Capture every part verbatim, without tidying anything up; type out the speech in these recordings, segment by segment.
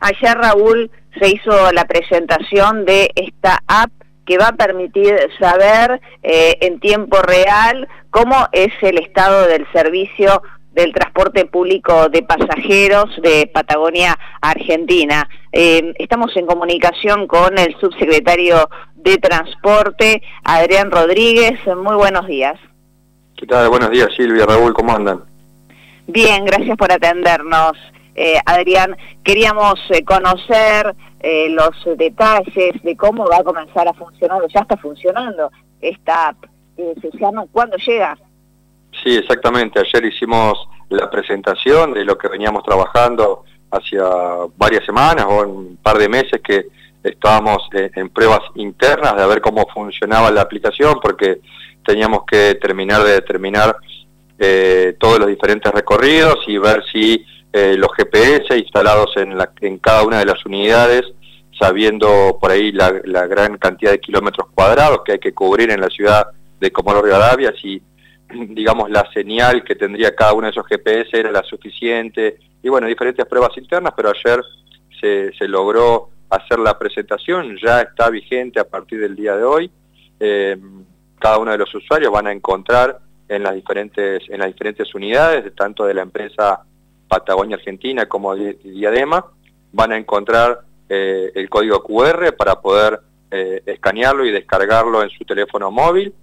Ayer, Raúl, se hizo la presentación de esta app que va a permitir saber eh, en tiempo real cómo es el estado del servicio del transporte público de pasajeros de Patagonia Argentina. Eh, estamos en comunicación con el subsecretario de Transporte, Adrián Rodríguez. Muy buenos días. ¿Qué tal? Buenos días, Silvia, Raúl, ¿cómo andan? Bien, gracias por atendernos. Eh, Adrián, queríamos eh, conocer eh, los detalles de cómo va a comenzar a funcionar, o ya está funcionando esta app. Eh, ¿Se llama cuándo llega? Sí, exactamente. Ayer hicimos la presentación de lo que veníamos trabajando hacia varias semanas o un par de meses que estábamos en, en pruebas internas de ver cómo funcionaba la aplicación, porque teníamos que terminar de determinar eh, todos los diferentes recorridos y ver si eh, los G P S instalados en, la, en cada una de las unidades, sabiendo por ahí la, la gran cantidad de kilómetros cuadrados que hay que cubrir en la ciudad de Comodoro Rivadavia, si digamos la señal que tendría cada uno de esos G P S era la suficiente, y bueno, diferentes pruebas internas, pero ayer se, se logró hacer la presentación, ya está vigente a partir del día de hoy. Eh, cada uno de los usuarios van a encontrar en las diferentes, en las diferentes unidades, tanto de la empresa Patagonia Argentina como de Diadema, van a encontrar eh, el código Q R para poder eh, escanearlo y descargarlo en su teléfono móvil,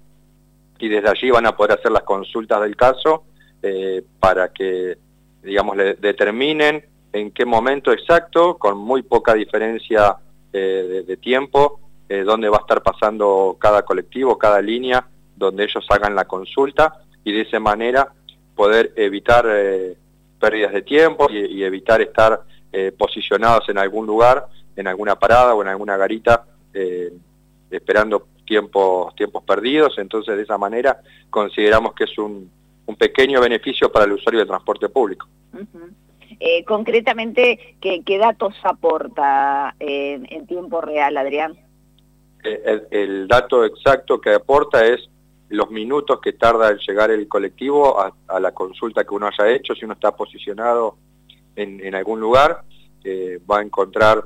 y desde allí van a poder hacer las consultas del caso eh, para que, digamos, le determinen en qué momento exacto, con muy poca diferencia eh, de, de tiempo, eh, dónde va a estar pasando cada colectivo, cada línea, donde ellos hagan la consulta, y de esa manera poder evitar eh, pérdidas de tiempo y, y evitar estar eh, posicionados en algún lugar, en alguna parada o en alguna garita, eh, esperando tiempos, tiempos perdidos. Entonces, de esa manera consideramos que es un, un pequeño beneficio para el usuario del transporte público. Uh-huh. eh, concretamente, ¿qué, qué datos aporta eh, en tiempo real, Adrián? Eh, el, el dato exacto que aporta es los minutos que tarda en llegar el colectivo a, a la consulta que uno haya hecho. Si uno está posicionado en, en algún lugar, eh, va a encontrar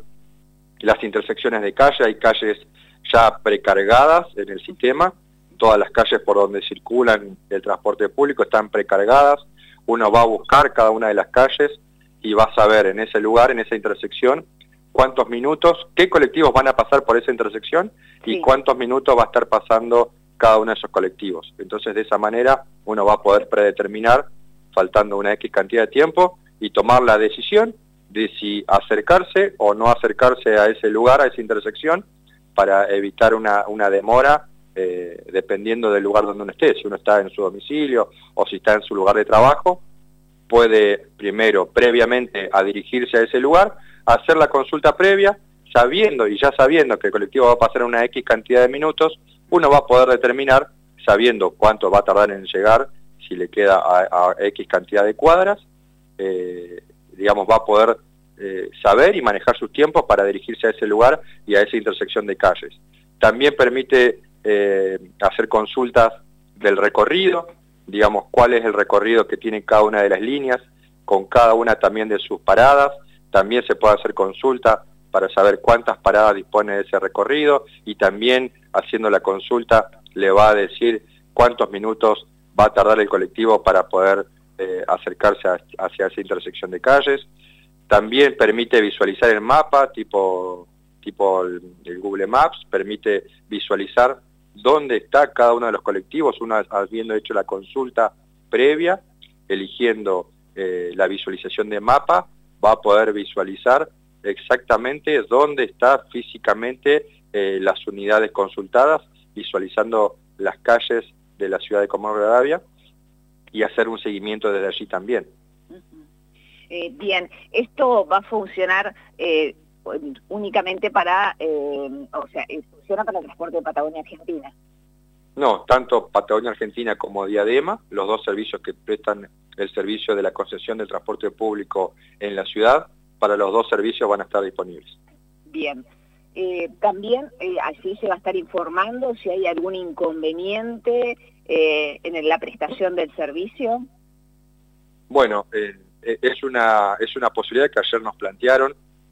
las intersecciones de calle. Hay calles ya precargadas en el sistema, todas las calles por donde circulan el transporte público están precargadas. Uno va a buscar cada una de las calles y va a saber en ese lugar, en esa intersección, cuántos minutos, qué colectivos van a pasar por esa intersección y sí, cuántos minutos va a estar pasando cada uno de esos colectivos. Entonces, de esa manera uno va a poder predeterminar, faltando una X cantidad de tiempo, y tomar la decisión de si acercarse o no acercarse a ese lugar, a esa intersección, para evitar una, una demora, eh, dependiendo del lugar donde uno esté. Si uno está en su domicilio o si está en su lugar de trabajo, puede primero, previamente a dirigirse a ese lugar, hacer la consulta previa, sabiendo y ya sabiendo que el colectivo va a pasar una X cantidad de minutos, uno va a poder determinar, sabiendo cuánto va a tardar en llegar, si le queda a, a X cantidad de cuadras, eh, digamos, va a poder Eh, saber y manejar sus tiempos para dirigirse a ese lugar y a esa intersección de calles. También permite eh, hacer consultas del recorrido, digamos, cuál es el recorrido que tiene cada una de las líneas, con cada una también de sus paradas. También se puede hacer consulta para saber cuántas paradas dispone de ese recorrido, y también haciendo la consulta le va a decir cuántos minutos va a tardar el colectivo para poder eh, acercarse a, hacia esa intersección de calles. También permite visualizar el mapa, tipo, tipo el, el Google Maps, permite visualizar dónde está cada uno de los colectivos, uno habiendo hecho la consulta previa, eligiendo eh, la visualización de mapa, va a poder visualizar exactamente dónde está físicamente eh, las unidades consultadas, visualizando las calles de la ciudad de Comodoro Rivadavia, y hacer un seguimiento desde allí también. Eh, bien, esto va a funcionar eh, únicamente para, eh, o sea, funciona para el transporte de Patagonia Argentina. No, tanto Patagonia Argentina como Diadema, los dos servicios que prestan el servicio de la concesión del transporte público en la ciudad, para los dos servicios van a estar disponibles. Bien. Eh, también eh, allí se va a estar informando si hay algún inconveniente eh, en la prestación del servicio. Bueno, eh, es una es una posibilidad que ayer nos plantearon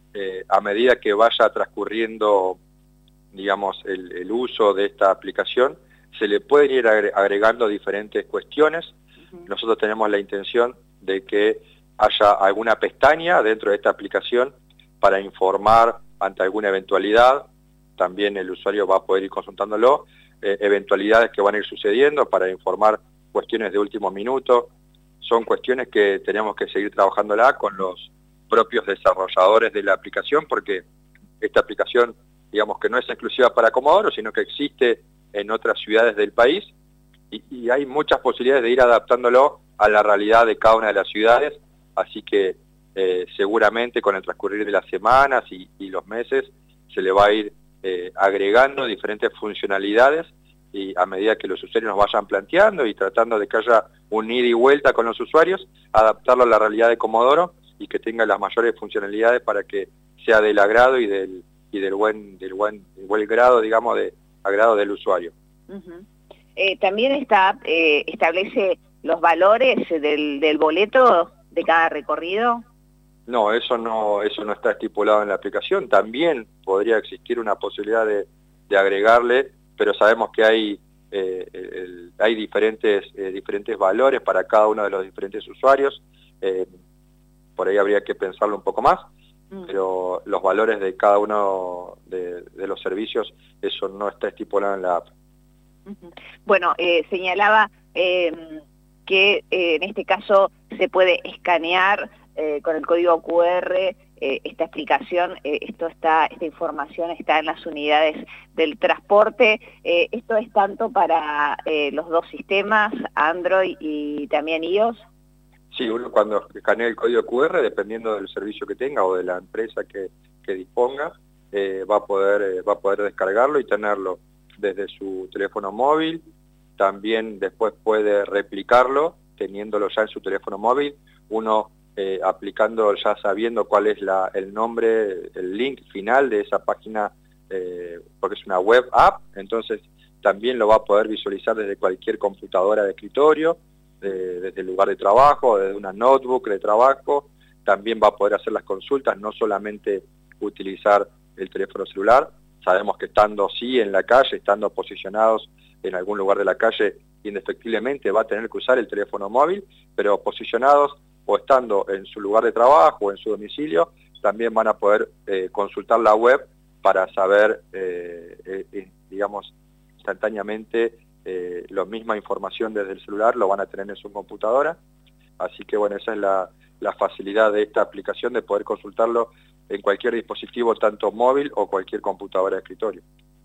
eh, a medida que vaya transcurriendo, digamos, el, el uso de esta aplicación, se le pueden ir agregando diferentes cuestiones. Uh-huh. Nosotros tenemos la intención de que haya alguna pestaña dentro de esta aplicación para informar ante alguna eventualidad. También el usuario va a poder ir consultándolo, eh, eventualidades que van a ir sucediendo para informar cuestiones de último minuto. Son cuestiones que tenemos que seguir trabajándola con los propios desarrolladores de la aplicación, porque esta aplicación, digamos que no es exclusiva para Comodoro, sino que existe en otras ciudades del país, y, y hay muchas posibilidades de ir adaptándolo a la realidad de cada una de las ciudades, así que eh, seguramente con el transcurrir de las semanas y, y los meses se le va a ir eh, agregando diferentes funcionalidades, y a medida que los usuarios nos vayan planteando y tratando de que haya un ida y vuelta con los usuarios, adaptarlo a la realidad de Comodoro y que tenga las mayores funcionalidades para que sea del agrado y del y del buen del buen, del buen grado, digamos, de agrado del usuario. Uh-huh. eh, también esta app eh, establece los valores del, del boleto de cada recorrido. No, eso no eso no está estipulado en la aplicación. También podría existir una posibilidad de, de agregarle, pero sabemos que hay eh, el, hay diferentes eh, diferentes valores para cada uno de los diferentes usuarios. Eh, por ahí habría que pensarlo un poco más, mm. pero los valores de cada uno de, de los servicios, eso no está estipulado en la app. Uh-huh. Bueno, eh, señalaba eh, que eh, en este caso se puede escanear eh, con el código cu erre eh, esta explicación, eh, esto está, esta información está en las unidades del transporte. Eh, ¿esto es tanto para eh, los dos sistemas, Android y también iOS? Sí, uno cuando escanea el código cu erre, dependiendo del servicio que tenga o de la empresa que, que disponga, eh, va a poder, eh, va a poder descargarlo y tenerlo desde su teléfono móvil. También después puede replicarlo, teniéndolo ya en su teléfono móvil, uno eh, aplicando, ya sabiendo cuál es la, el nombre, el link final de esa página, eh, porque es una web app, entonces también lo va a poder visualizar desde cualquier computadora de escritorio, de, desde el lugar de trabajo, desde una notebook de trabajo. También va a poder hacer las consultas, no solamente utilizar el teléfono celular. Sabemos que estando sí en la calle, estando posicionados en algún lugar de la calle, indefectiblemente va a tener que usar el teléfono móvil, pero posicionados o estando en su lugar de trabajo o en su domicilio, también van a poder eh, consultar la web para saber, eh, eh, digamos, instantáneamente eh, la misma información desde el celular, lo van a tener en su computadora. Así que bueno, esa es la, la facilidad de esta aplicación, de poder consultarlo en cualquier dispositivo, tanto móvil o cualquier computadora de escritorio.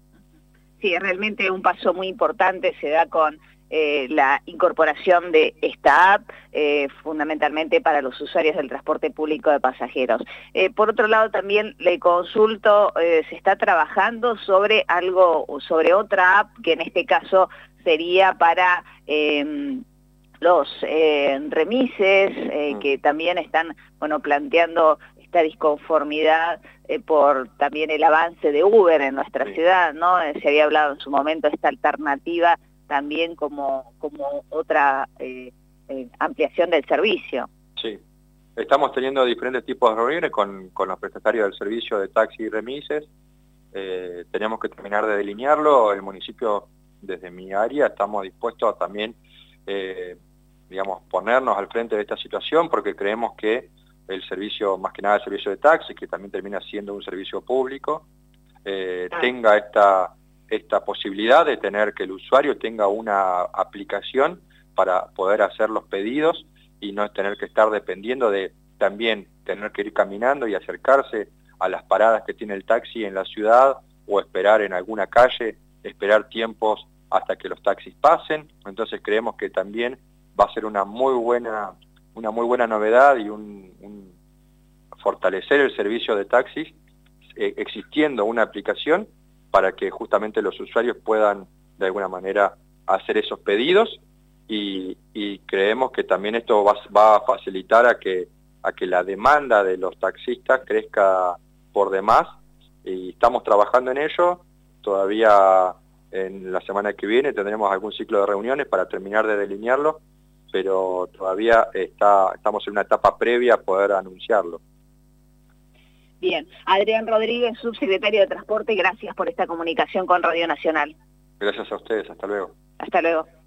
Sí, realmente un paso muy importante se da con eh, la incorporación de esta app, eh, fundamentalmente para los usuarios del transporte público de pasajeros. Eh, por otro lado, también le consulto, eh, se está trabajando sobre algo, sobre otra app, que en este caso sería para eh, los eh, remises, eh, mm. que también están, bueno, planteando esta disconformidad eh, por también el avance de Uber en nuestra sí. ciudad, ¿no? Eh, se había hablado en su momento de esta alternativa también como, como otra eh, eh, ampliación del servicio. Sí, estamos teniendo diferentes tipos de reuniones con, con los prestatarios del servicio de taxi y remises. Eh, tenemos que terminar de delinearlo. El municipio, desde mi área, estamos dispuestos a también, eh, digamos, ponernos al frente de esta situación, porque creemos que el servicio, más que nada el servicio de taxi, que también termina siendo un servicio público, eh, ah. tenga esta, esta posibilidad de tener que el usuario tenga una aplicación para poder hacer los pedidos y no tener que estar dependiendo de también tener que ir caminando y acercarse a las paradas que tiene el taxi en la ciudad o esperar en alguna calle, esperar tiempos hasta que los taxis pasen. Entonces creemos que también va a ser una muy buena una muy buena novedad y un, un fortalecer el servicio de taxis eh, existiendo una aplicación para que justamente los usuarios puedan de alguna manera hacer esos pedidos, y, y creemos que también esto va, va a facilitar a que, a que la demanda de los taxistas crezca por demás, y estamos trabajando en ello. Todavía en la semana que viene tendremos algún ciclo de reuniones para terminar de delinearlo, pero todavía está, estamos en una etapa previa a poder anunciarlo. Bien. Adrián Rodríguez, subsecretario de Transporte, gracias por esta comunicación con Radio Nacional. Gracias a ustedes, hasta luego. Hasta luego.